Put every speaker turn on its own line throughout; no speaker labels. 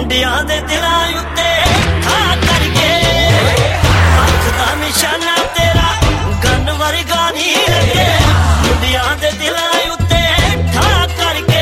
ਮੁੰਡਿਆਂ ਦੇ ਦਿਲਾਂ ਉੱਤੇ ਠਾ ਕਰਕੇ ਅੱਖ ਦਾ ਨਿਸ਼ਾਨਾ ਤੇਰਾ ਗਨ ਵਰਗਾ ਨਹੀਂ ਲੱਗੇ ਮੁੰਡਿਆਂ ਦੇ ਦਿਲਾਂ ਉੱਤੇ ਠਾ ਕਰਕੇ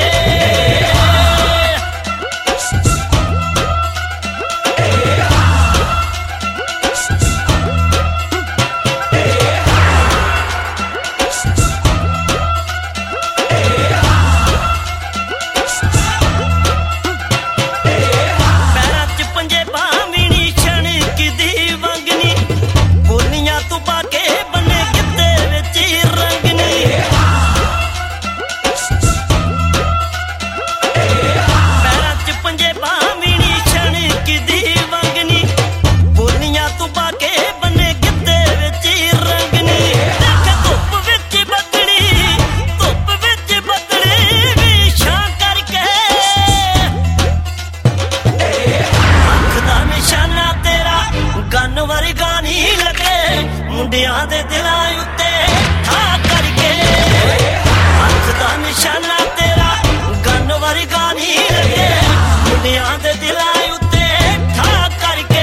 ਮੁੰਡਿਆਂ ਦੇ ਦਿਲਾਂ ਉੱਤੇ ਠਾ ਕਰਕੇ ਅੱਖ ਦਾ ਨਿਸ਼ਾਨਾ ਤੇਰਾ ਗਨ ਵਰਗਾ ਨਹੀਂ ਲੱਗੇ ਮੁੰਡਿਆਂ ਦੇ ਦਿਲਾਂ ਉੱਤੇ ਠਾ ਕਰਕੇ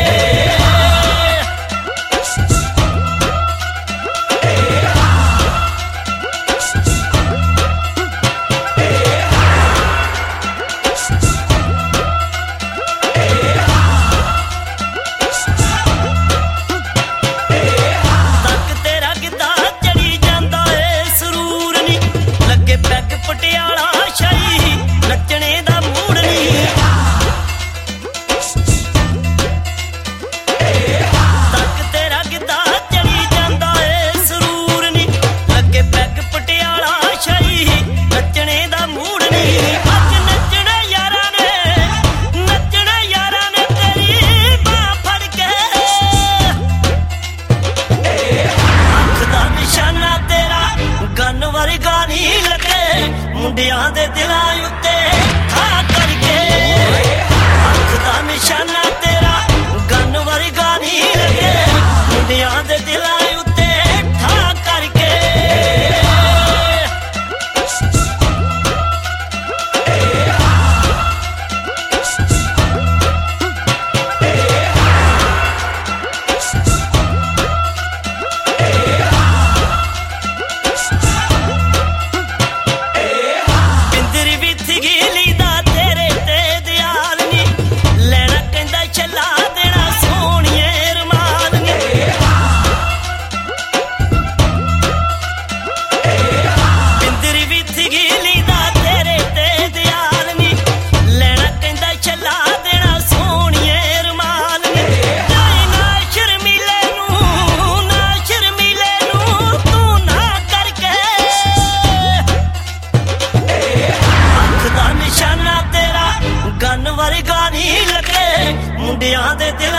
ਪਟਿਆਲਾ ਸ਼ਾਹੀ ਨੱਚਣੇ ਦਾ ਮੂਡ ਨਹੀਂ ਤੱਕ ਤੇਰਾ ਗਿੱਧਾ ਚੜੀ ਜਾਂਦਾ ਏ ਸਰੂਰ ਨੀ ਲੱਗੇ ਪੈਗ ਪਟਿਆਲਾ ਸ਼ਾਹੀ ਨੱਚਣੇ ਦਾ ਮੂਡ ਨਹੀਂ ਅੱਜ ਨੱਚਣਾ ਯਾਰਾਂ ਨੇ ਤੇਰੀ ਬਾਹ ਫੜ ਕੇ ਅੱਖ ਦਾ ਨਿਸ਼ਾਨਾ ਤੇਰਾ ਗਨ ਵਰਗਾ ਨਹੀਂ ਲੱਗੇ ਮੁੰਡਿਆਂ ਦੇ ਦਿਲਾਂ ਉੱਤੇ ਠਾ ਕਰਕੇ ਅੱਖ ਦਾ ਨਿਸ਼ਾਨਾ ਤੇਰਾ ਗਨ ਵਰਗਾ ਨਹੀਂ ਲੱਗੇ ਮੁੰਡਿਆਂ ਦੇ ਦਿਲਾਂ ਉੱਤੇ ਠਾ ਕਰਕੇ ਗਨ ਵਰਗਾ ਨਹੀਂ ਲੱਗੇ ਮੁੰਡਿਆਂ ਦੇ ਦਿਲ